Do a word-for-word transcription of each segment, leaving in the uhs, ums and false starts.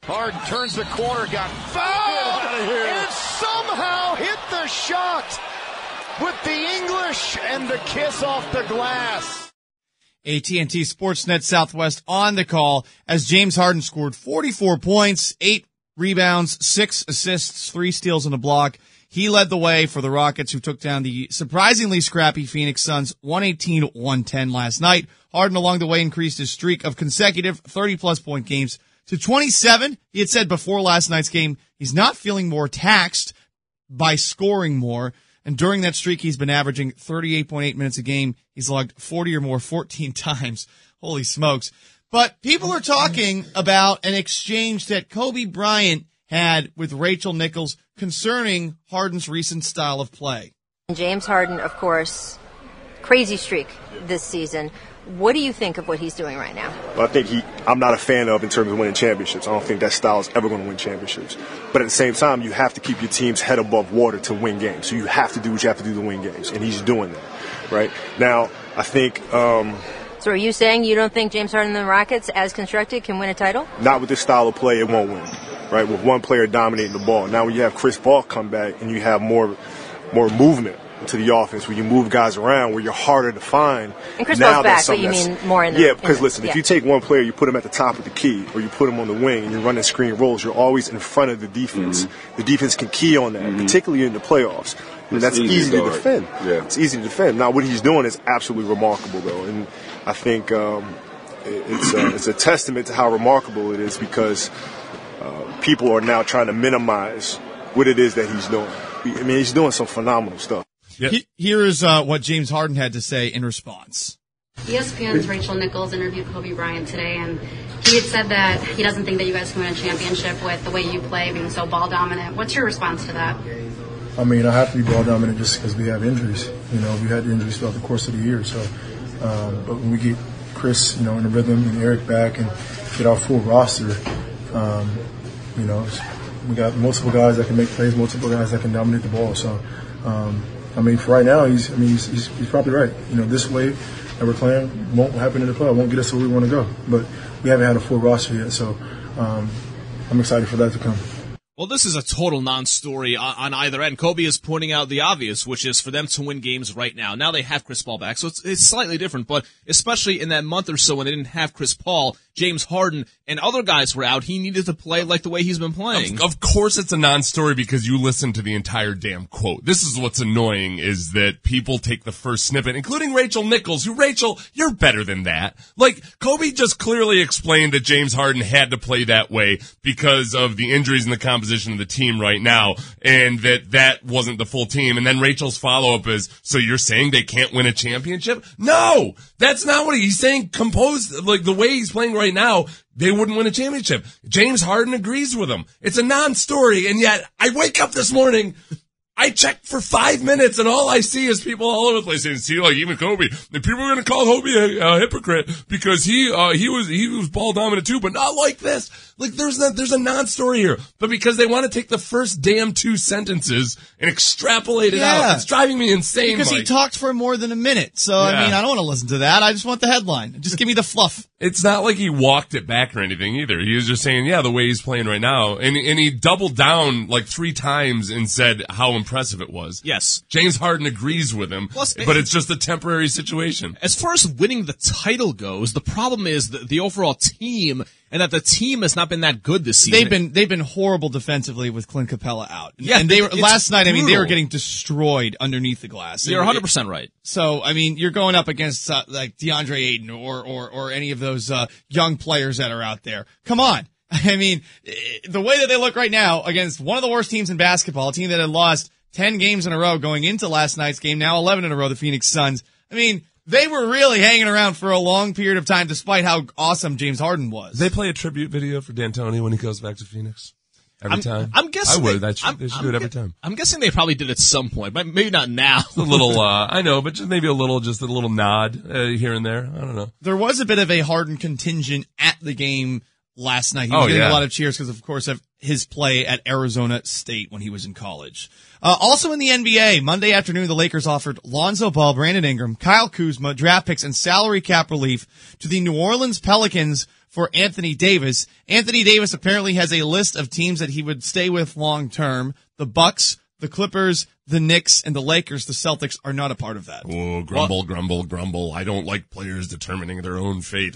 Harden turns the corner, got fouled, and somehow hit the shot with the English and the kiss off the glass. A T and T Sportsnet Southwest on the call as James Harden scored forty-four points, eight rebounds, six assists, three steals and a block. He led the way for the Rockets, who took down the surprisingly scrappy Phoenix Suns one eighteen to one ten last night. Harden along the way increased his streak of consecutive thirty-plus point games to twenty-seven. He had said before last night's game he's not feeling more taxed by scoring more. And during that streak, he's been averaging thirty-eight point eight minutes a game. He's logged forty or more fourteen times. Holy smokes. But people are talking about an exchange that Kobe Bryant had with Rachel Nichols concerning Harden's recent style of play. James Harden, of course, crazy streak this season. What do you think of what he's doing right now? Well, I think he, I'm not a fan of in terms of winning championships. I don't think that style is ever going to win championships. But at the same time, you have to keep your team's head above water to win games. So you have to do what you have to do to win games. And he's doing that, right? Now, I think... Um, so are you saying you don't think James Harden and the Rockets, as constructed, can win a title? Not with this style of play, it won't win, right? With one player dominating the ball. Now when you have Chris Paul come back and you have more more movement to the offense, where you move guys around, where you're harder to find. And Chris Paul's back, but you mean more in the... Yeah, because the, listen, yeah. if you take one player, you put him at the top of the key, or you put him on the wing, and you're running screen rolls, you're always in front of the defense. Mm-hmm. The defense can key on that, mm-hmm. particularly in the playoffs. And that's easy, easy to defend. Yeah. It's easy to defend. Now, what he's doing is absolutely remarkable, though. And I think um, it's, a, it's a testament to how remarkable it is, because uh, people are now trying to minimize what it is that he's doing. I mean, he's doing some phenomenal stuff. Yep. He, here is uh, what James Harden had to say in response. E S P N's Rachel Nichols interviewed Kobe Bryant today, and he had said that he doesn't think that you guys can win a championship with the way you play, being so ball dominant. What's your response to that? I mean, I have to be ball dominant just because we have injuries. You know, we had injuries throughout the course of the year. So, um, but when we get Chris, you know, in the rhythm, and Eric back, and get our full roster, um, you know, we got multiple guys that can make plays, multiple guys that can dominate the ball. So, um, I mean, for right now, he's, I mean, he's, he's, he's probably right. You know, this way that we're playing won't happen in the play. Won't get us where we want to go. But we haven't had a full roster yet, so um, I'm excited for that to come. Well, this is a total non-story on, on either end. Kobe is pointing out the obvious, which is for them to win games right now. Now they have Chris Paul back, so it's, it's slightly different, but especially in that month or so when they didn't have Chris Paul, James Harden and other guys were out, he needed to play like the way he's been playing. Of, of course it's a non-story because you listen to the entire damn quote. This is what's annoying, is that people take the first snippet, including Rachel Nichols, who, Rachel, you're better than that. Like, Kobe just clearly explained that James Harden had to play that way because of the injuries in the composition of the team right now, and that that wasn't the full team. And then Rachel's follow-up is, so you're saying they can't win a championship? No! That's not what he, he's saying. Composed, like, the way he's playing right now, they wouldn't win a championship. James Harden agrees with him. It's a non-story, and yet I wake up this morning, I checked for five minutes, and all I see is people all over the place saying, see, like, even Kobe, and people are going to call Kobe a, a hypocrite because he, uh, he was, he was ball dominant too, but not like this. Like, there's not, there's a non-story here, but because they want to take the first damn two sentences and extrapolate it Yeah. out, it's driving me insane, Because Mike. he talked for more than a minute. So, Yeah. I mean, I don't want to listen to that. I just want the headline. Just give me the fluff. It's not like he walked it back or anything either. He was just saying, yeah, the way he's playing right now. And, and he doubled down like three times and said how impressive it was. Yes. James Harden agrees with him, Plus, but it's just a temporary situation. As far as winning the title goes, the problem is the, the overall team, and that the team has not been that good this season. They've been they've been horrible defensively with Clint Capella out. Yeah, and they were it's last night. I mean, they were brutal. getting destroyed underneath the glass. You're It- one hundred percent right. So, I mean, you're going up against uh, like DeAndre Ayton or or or any of those uh, young players that are out there. Come on. I mean, the way that they look right now against one of the worst teams in basketball, a team that had lost ten games in a row going into last night's game, now eleven in a row, the Phoenix Suns. I mean, they were really hanging around for a long period of time despite how awesome James Harden was. They play a tribute video for D'Antoni when he goes back to Phoenix. Every I'm, time. I'm guessing I would. They, That should, I'm, they should I'm do it every gu- time. I'm guessing they probably did at some point, but maybe not now. A little, uh, I know, but just maybe a little, just a little nod uh, here and there. I don't know. There was a bit of a Harden contingent at the game last night. He was Oh, getting yeah. a lot of cheers because, of course, of his play at Arizona State when he was in college. Uh, also in the N B A, Monday afternoon, the Lakers offered Lonzo Ball, Brandon Ingram, Kyle Kuzma, draft picks, and salary cap relief to the New Orleans Pelicans for Anthony Davis. Anthony Davis apparently has a list of teams that he would stay with long term. The Bucks, the Clippers, the Knicks, and the Lakers. The Celtics are not a part of that. Oh, grumble, well, grumble, grumble. I don't like players determining their own fate.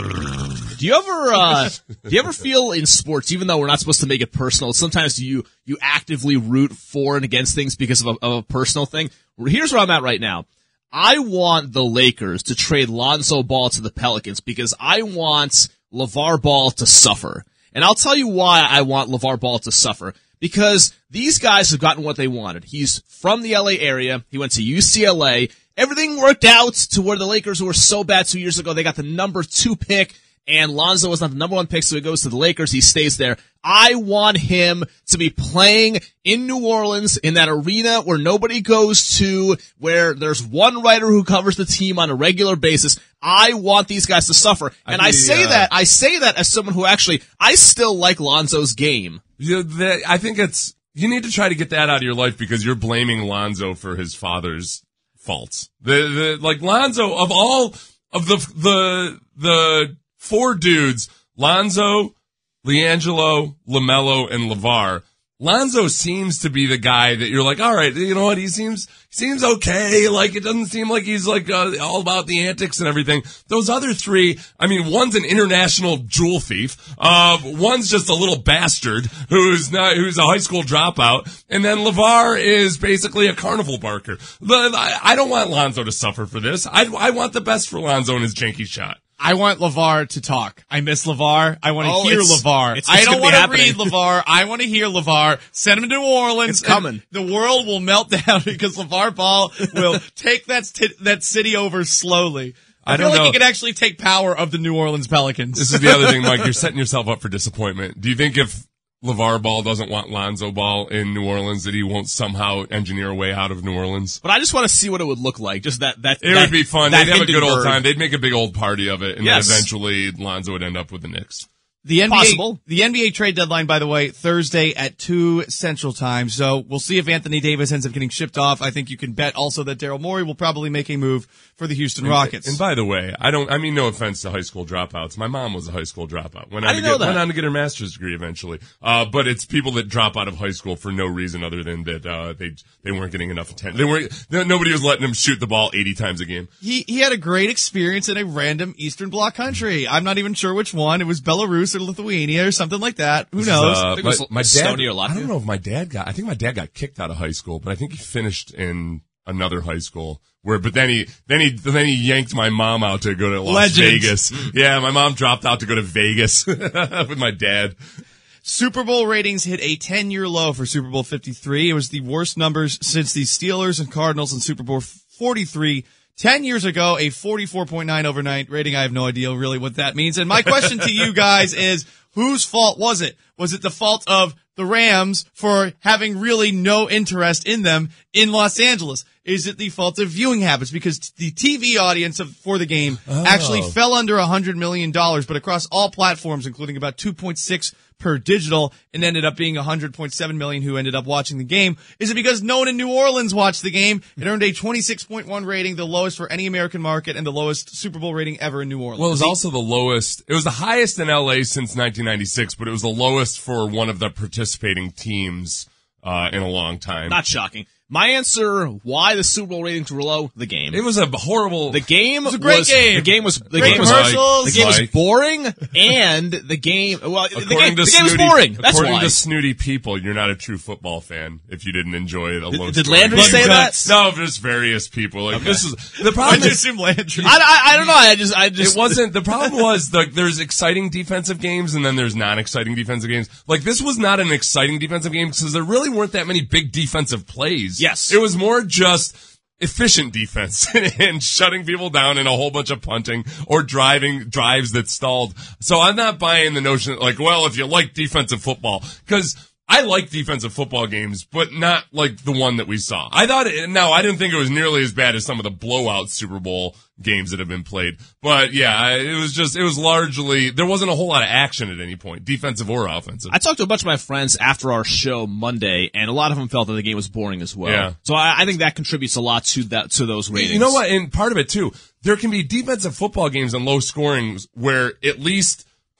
Do you ever, uh, do you ever feel in sports, even though we're not supposed to make it personal, sometimes you, you actively root for and against things because of a, of a personal thing? Here's where I'm at right now. I want the Lakers to trade Lonzo Ball to the Pelicans because I want LeVar Ball to suffer. And I'll tell you why I want LeVar Ball to suffer. Because these guys have gotten what they wanted. He's from the L A area. He went to U C L A. Everything worked out to where the Lakers, who were so bad two years ago, they got the number two pick, and Lonzo was not the number one pick, so he goes to the Lakers. He stays there. I want him to be playing in New Orleans in that arena where nobody goes to, where there's one writer who covers the team on a regular basis. I want these guys to suffer. And I, mean, I say uh, that, I say that as someone who actually, I still like Lonzo's game. Yeah, that, I think it's, you need to try to get that out of your life because you're blaming Lonzo for his father's faults. The, the, like Lonzo, of all of the, the, the four dudes, Lonzo, LiAngelo, LaMelo, and LeVar, Lonzo seems to be the guy that you're like, all right, you know what, he seems, seems okay, like, it doesn't seem like he's like, uh, all about the antics and everything. Those other three, I mean, one's an international jewel thief, uh, one's just a little bastard who's not, who's a high school dropout, and then LeVar is basically a carnival barker. The, I don't want Lonzo to suffer for this. I, I want the best for Lonzo and his janky shot. I want LeVar to talk. I miss LeVar. I want to oh, hear it's, LeVar. It's, it's I don't want to read LeVar. I want to hear LeVar. Send him to New Orleans. It's coming. The world will melt down because LeVar Ball will take that st- that city over slowly. I, I feel like know. he could actually take power of the New Orleans Pelicans. This is the other thing, Mike. You're setting yourself up for disappointment. Do you think if LeVar Ball doesn't want Lonzo Ball in New Orleans, that he won't somehow engineer a way out of New Orleans? But I just want to see what it would look like. Just that, that, It that, would be fun. They'd have a good old bird. time. They'd make a big old party of it, and yes. then eventually Lonzo would end up with the Knicks. The N B A, Possible. the N B A trade deadline, by the way, Thursday at two Central Time. So we'll see if Anthony Davis ends up getting shipped off. I think you can bet also that Daryl Morey will probably make a move for the Houston and, Rockets. And by the way, I don't, I mean no offense to high school dropouts. My mom was a high school dropout. Went on I didn't to get, know that. went on to get her master's degree eventually. Uh, but it's people that drop out of high school for no reason other than that, uh, they, they weren't getting enough attention. They weren't, nobody was letting them shoot the ball eighty times a game. He, he had a great experience in a random Eastern Bloc country. I'm not even sure which one. It was Belarus or Lithuania or something like that. Who knows? Uh, I think my, it was my dad, Estonia or Latvia. I don't know if my dad got, I think my dad got kicked out of high school, but I think he finished in another high school where, but then he, then he, then he yanked my mom out to go to Las Legends. Vegas. Yeah, my mom dropped out to go to Vegas with my dad. Super Bowl ratings hit a ten-year low for Super Bowl fifty-three. It was the worst numbers since the Steelers and Cardinals in Super Bowl forty-three. Ten years ago, a forty-four point nine overnight rating. I have no idea really what that means. And my question to you guys is, whose fault was it? Was it the fault of the Rams for having really no interest in them in Los Angeles? Is it the fault of viewing habits? Because the T V audience of, for the game oh. actually fell under one hundred million dollars, but across all platforms, including about two point six per digital, and ended up being one hundred point seven million who ended up watching the game. Is it because no one in New Orleans watched the game? It earned a twenty-six point one rating, the lowest for any American market, and the lowest Super Bowl rating ever in New Orleans. Well, it was also the lowest. It was the highest in L A since nineteen ninety-six, but it was the lowest for one of the participating teams uh in a long time. Not shocking. My answer, why the Super Bowl ratings were low, the game. It was a horrible. The game was a great was, game. The game was the Great game was commercials. the game was Like- boring, and the game well the According game, to the game was snooty, boring. That's according why. to snooty people, you're not a true football fan if you didn't enjoy the low. Did scoring Landry game. say that? No, just various people. Like this is the I problem. just Is, assume Landry. I, I, I don't know. I just I just it wasn't. The problem was the, there's exciting defensive games and then there's non-exciting defensive games. Like this was not an exciting defensive game because there really weren't that many big defensive plays. Yes. It was more just efficient defense and shutting people down and a whole bunch of punting or driving drives that stalled. So I'm not buying the notion that like, well, if you like defensive football, because I like defensive football games, but not like the one that we saw. I thought it, no, I didn't think it was nearly as bad as some of the blowout Super Bowl games that have been played. But yeah, it was just, it was largely, there wasn't a whole lot of action at any point, defensive or offensive. I talked to a bunch of my friends after our show Monday, and a lot of them felt that the game was boring as well. Yeah. So I, I think that contributes a lot to that to those ratings. You know what? And part of it too, there can be defensive football games and low scorings where at least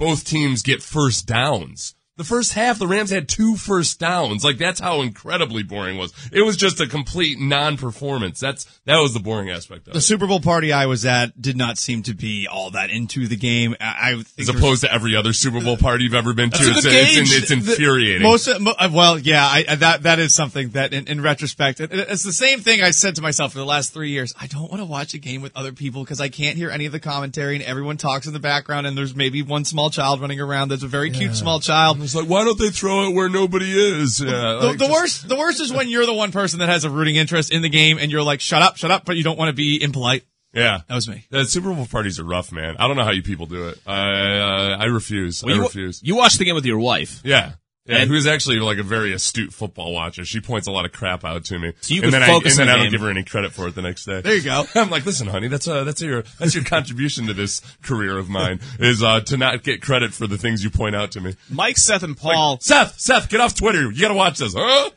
both teams get first downs. The first half, the Rams had two first downs. Like, that's how incredibly boring it was. It was just a complete non-performance. That's, that was the boring aspect of it. The Super Bowl party I was at did not seem to be all that into the game. I, I think As opposed to every other Super Bowl party you've ever been to. It's, it's, it's, it's infuriating. Most, well, yeah, I, that, that is something that in, in retrospect, it, it's the same thing I said to myself for the last three years. I don't want to watch a game with other people because I can't hear any of the commentary and everyone talks in the background and there's maybe one small child running around that's a very yeah. cute small child. It's like, why don't they throw it where nobody is? Yeah, the, like the just... worst, the worst is when you're the one person that has a rooting interest in the game and you're like, shut up, shut up, but you don't want to be impolite. Yeah. That was me. The Super Bowl parties are rough, man. I don't know how you people do it. I, uh, I refuse. Well, I you, refuse. You watched the game with your wife. Yeah. Yeah, and, who's actually like a very astute football watcher. She points a lot of crap out to me. So you and can then focus I, and then the I don't game. give her any credit for it the next day. There you go. I'm like, listen, honey, that's uh that's your that's your contribution to this career of mine is uh to not get credit for the things you point out to me. Mike, Seth, and Paul. Like, Seth, Seth, get off Twitter. You got to watch this, huh?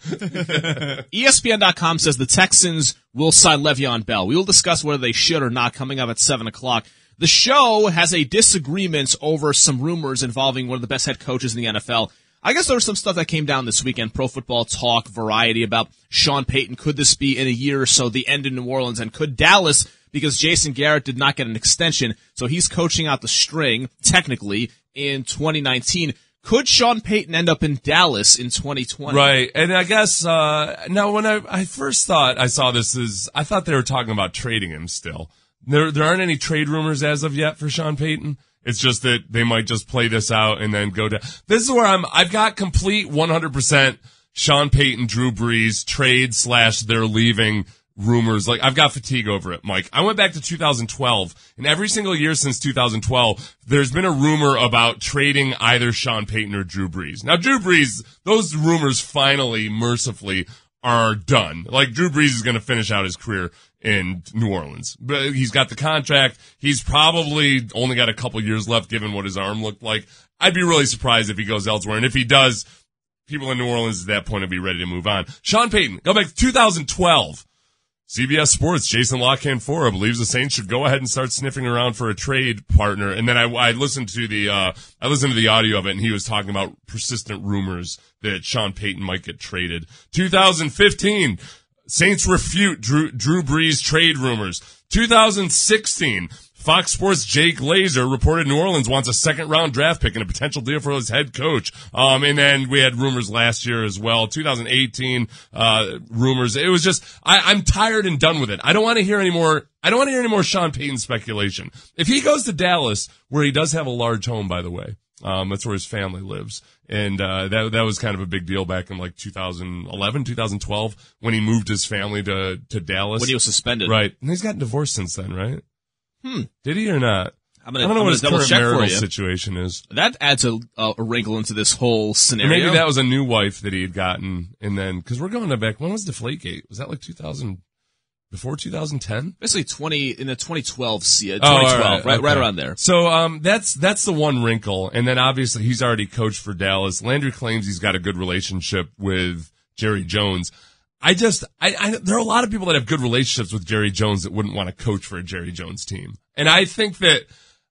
E S P N dot com says the Texans will sign Le'Veon Bell. We will discuss whether they should or not coming up at seven o'clock. The show has a disagreement over some rumors involving one of the best head coaches in the N F L. I guess there was some stuff that came down this weekend, Pro Football Talk, Variety, about Sean Payton. Could this be in a year or so the end in New Orleans? And could Dallas, because Jason Garrett did not get an extension, so he's coaching out the string, technically, in twenty nineteen. Could Sean Payton end up in Dallas in twenty twenty? Right. And I guess, uh, now when I, I first thought I saw this is, I thought they were talking about trading him still. There, there aren't any trade rumors as of yet for Sean Payton. It's just that they might just play this out and then go down. This is where I'm, I've got complete one hundred percent Sean Payton, Drew Brees trade slash they're leaving rumors. Like, I've got fatigue over it, Mike. I went back to two thousand twelve, and every single year since two thousand twelve, there's been a rumor about trading either Sean Payton or Drew Brees. Now, Drew Brees, those rumors finally, mercifully, are done. Like, Drew Brees is going to finish out his career in New Orleans. But he's got the contract. He's probably only got a couple years left given what his arm looked like. I'd be really surprised if he goes elsewhere. And if he does, people in New Orleans at that point will be ready to move on. Sean Payton, go back to two thousand twelve. C B S Sports, Jason LaCanfora believes the Saints should go ahead and start sniffing around for a trade partner. And then I, I listened to the, uh, I listened to the audio of it and he was talking about persistent rumors that Sean Payton might get traded. two thousand fifteen, Saints refute Drew, Drew Brees trade rumors. two thousand sixteen, Fox Sports' Jake Glazer reported New Orleans wants a second round draft pick and a potential deal for his head coach. Um, and then we had rumors last year as well. two thousand eighteen, uh, rumors. It was just, I, I'm tired and done with it. I don't want to hear any more, I don't want to hear any more Sean Payton speculation. If he goes to Dallas, where he does have a large home, by the way, um, that's where his family lives. And, uh, that, that was kind of a big deal back in like two thousand eleven, two thousand twelve when he moved his family to, to Dallas. When he was suspended. Right. And he's gotten divorced since then, right? Hmm. Did he or not? I'm gonna, I don't know I'm what his double current check for marital you. situation is. That adds a, a wrinkle into this whole And scenario. maybe that was a new wife that he had gotten, and then because we're going to back. When was Deflategate? Was that like two thousand? Before two thousand ten? Basically twenty in the twenty twelve, uh, twenty twelve, Oh, all right, right, right okay. around there. So um, that's that's the one wrinkle, and then obviously he's already coached for Dallas. Landry claims he's got a good relationship with Jerry Jones. I just, I, I, there are a lot of people that have good relationships with Jerry Jones that wouldn't want to coach for a Jerry Jones team. And I think that,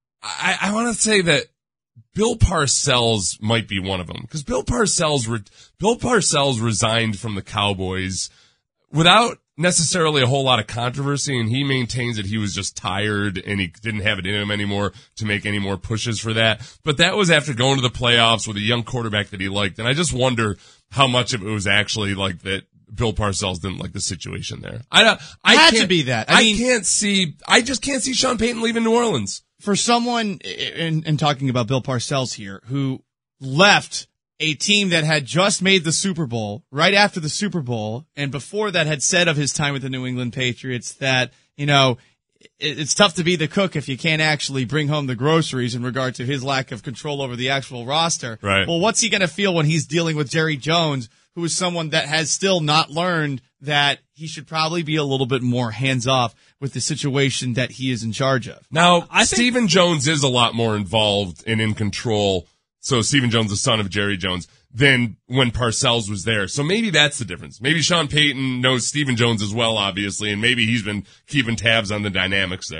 I, I want to say that Bill Parcells might be one of them. Because Bill Parcells, re, Bill Parcells resigned from the Cowboys without necessarily a whole lot of controversy, and he maintains that he was just tired and he didn't have it in him anymore to make any more pushes for that. But that was after going to the playoffs with a young quarterback that he liked. And I just wonder how much of it was actually like that Bill Parcells didn't like the situation there. I don't, I Had can't, to be that. I I, mean- can't see, I just can't see Sean Payton leaving New Orleans. For someone, in, in talking about Bill Parcells here, who left a team that had just made the Super Bowl right after the Super Bowl, and before that had said of his time with the New England Patriots that, you know, it, it's tough to be the cook if you can't actually bring home the groceries in regard to his lack of control over the actual roster. Right. Well, what's he going to feel when he's dealing with Jerry Jones, who is someone that has still not learned that he should probably be a little bit more hands-off with the situation that he is in charge of? Now, I think- Stephen Jones is a lot more involved and in control. So Stephen Jones, the son of Jerry Jones, than when Parcells was there. So maybe that's the difference. Maybe Sean Payton knows Stephen Jones as well, obviously, and maybe he's been keeping tabs on the dynamics there.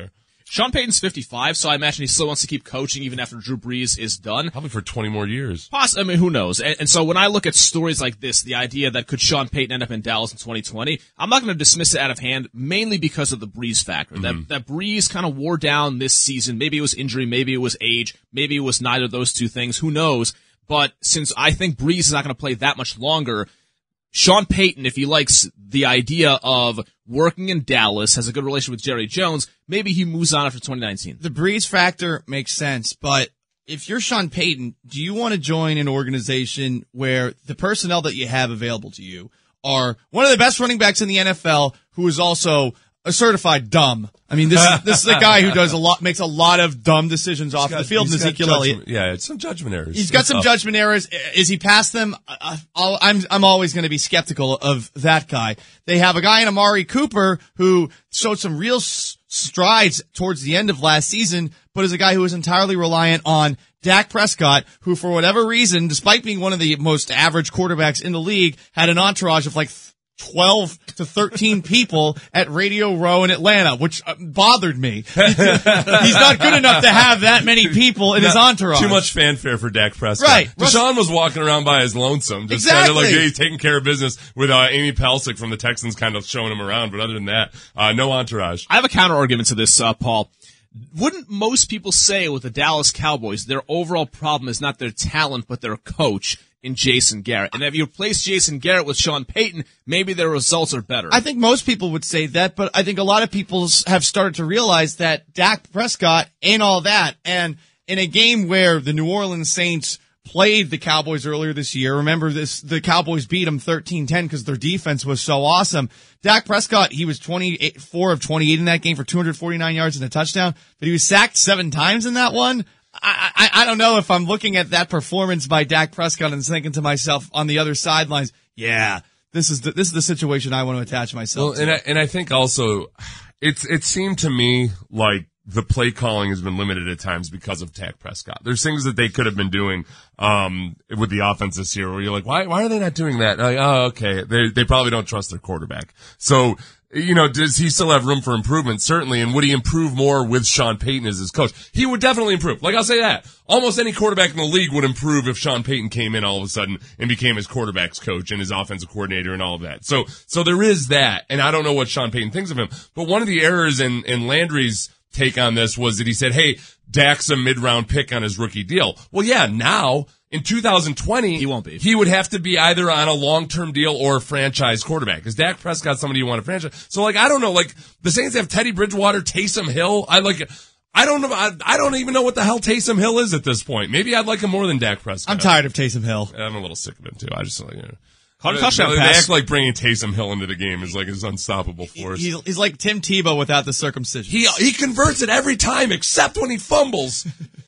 Sean Payton's fifty-five, so I imagine he still wants to keep coaching even after Drew Brees is done. Probably for twenty more years. Poss- I mean, who knows? And, and so when I look at stories like this, the idea that could Sean Payton end up in Dallas in twenty twenty, I'm not going to dismiss it out of hand, mainly because of the Brees factor. Mm-hmm. That, that Brees kind of wore down this season. Maybe it was injury, maybe it was age, maybe it was neither of those two things. Who knows? But since I think Brees is not going to play that much longer, Sean Payton, if he likes the idea of working in Dallas, has a good relation with Jerry Jones, maybe he moves on after twenty nineteen. The Brees factor makes sense, but if you're Sean Payton, do you want to join an organization where the personnel that you have available to you are one of the best running backs in the N F L who is also a certified dumb? I mean, this is, this is a guy who does a lot, makes a lot of dumb decisions off got, the field. Ezekiel Elliott, yeah, it's some judgment errors. He's got That's some tough. judgment errors. Is he past them? Uh, I'll, I'm I'm always going to be skeptical of that guy. They have a guy in Amari Cooper who showed some real s- strides towards the end of last season, but is a guy who is entirely reliant on Dak Prescott, who for whatever reason, despite being one of the most average quarterbacks in the league, had an entourage of like twelve to thirteen people at Radio Row in Atlanta, which bothered me. He's not good enough to have that many people in his entourage. Too much fanfare for Dak Prescott. Right. Deshaun was walking around by his lonesome. Just Exactly. kind of like, hey, he's taking care of business with uh, Amy Pelsick from the Texans kind of showing him around. But other than that, uh, no entourage. I have a counter argument to this, uh, Paul. Wouldn't most people say with the Dallas Cowboys, their overall problem is not their talent, but their coach in Jason Garrett? And if you replace Jason Garrett with Sean Payton, maybe their results are better. I think most people would say that, but I think a lot of people have started to realize that Dak Prescott ain't all that. And in a game where the New Orleans Saints played the Cowboys earlier this year, remember this, the Cowboys beat them thirteen ten because their defense was so awesome. Dak Prescott, he was twenty-four of twenty-eight in that game for two hundred forty-nine yards and a touchdown, but he was sacked seven times in that one. I, I, I don't know if I'm looking at that performance by Dak Prescott and thinking to myself on the other sidelines, yeah, this is the, this is the situation I want to attach myself Well, to. and I, and I think also it's, it seemed to me like the play calling has been limited at times because of Dak Prescott. There's things that they could have been doing, um, with the offense this year where you're like, why, why are they not doing that? Like, oh, okay. They, they probably don't trust their quarterback. So, you know, does he still have room for improvement? Certainly. And would he improve more with Sean Payton as his coach? He would definitely improve. Like, I'll say that. Almost any quarterback in the league would improve if Sean Payton came in all of a sudden and became his quarterback's coach and his offensive coordinator and all of that. So, so there is that. And I don't know what Sean Payton thinks of him. But one of the errors in, in Landry's take on this was that he said, hey, Dak's a mid-round pick on his rookie deal. Well, yeah, now in two thousand twenty, he won't be. He would have to be either on a long-term deal or a franchise quarterback. Because Dak Prescott's somebody you want to franchise. So, like, I don't know. Like, the Saints have Teddy Bridgewater, Taysom Hill. I like. I don't know. I, I don't even know what the hell Taysom Hill is at this point. Maybe I'd like him more than Dak Prescott. I'm tired of Taysom Hill. I'm a little sick of him too. I just like. You know. Caught a touchdown they, pass. They act like bringing Taysom Hill into the game is like his unstoppable force. He's, he's like Tim Tebow without the circumcision. He he converts it every time except when he fumbles.